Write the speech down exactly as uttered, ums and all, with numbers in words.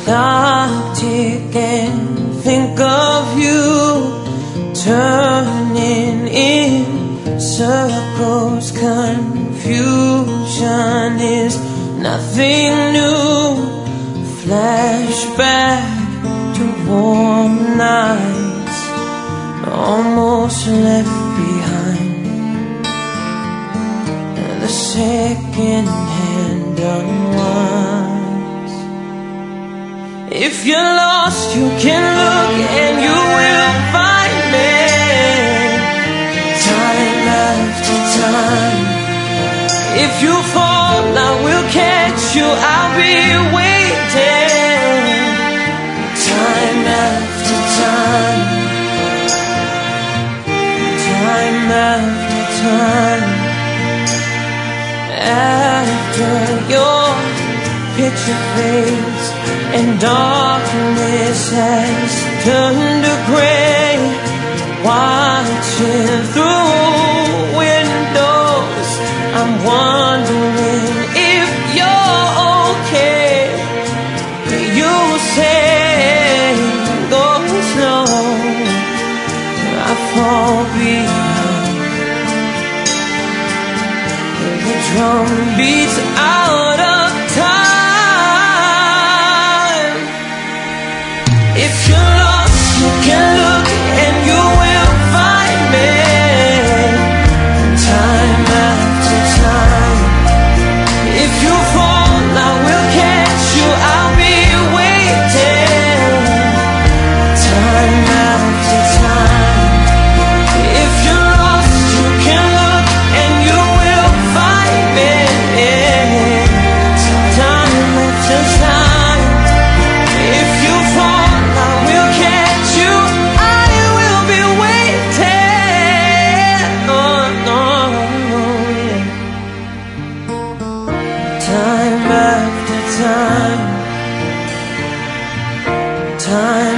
clock tick and think of you turning in circles. Confusion is nothing new. Flashback to warm nights almost left behind. The second hand unwinds. If you're lost, you can look and you will find me. Time after time. If you fall, I will catch you. I'll be waiting. Time after time. Time after time. After your picture fades and darkness has turned to gray, watching through windows, I'm wondering if you're okay. You say go slow, I fall behind. The drum beats out of time. If you're lost, you can look and you will find me. Time after time. If you fall, I will catch you. I'll be waiting. Time after time. If you're lost, you can look and you will find me. Time after time. If you fall, I will catch you. I will be waiting. Oh, no, yeah. Time after time. Time